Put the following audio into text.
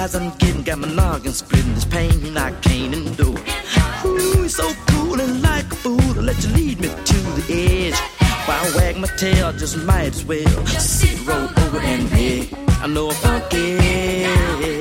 rise I'm getting, got my noggin splitting, this pain I can't endure. Ooh, you're so cool and like a fool to let you lead me to the edge. While I wag my tail, just might as well see roll over and hey, I know about it.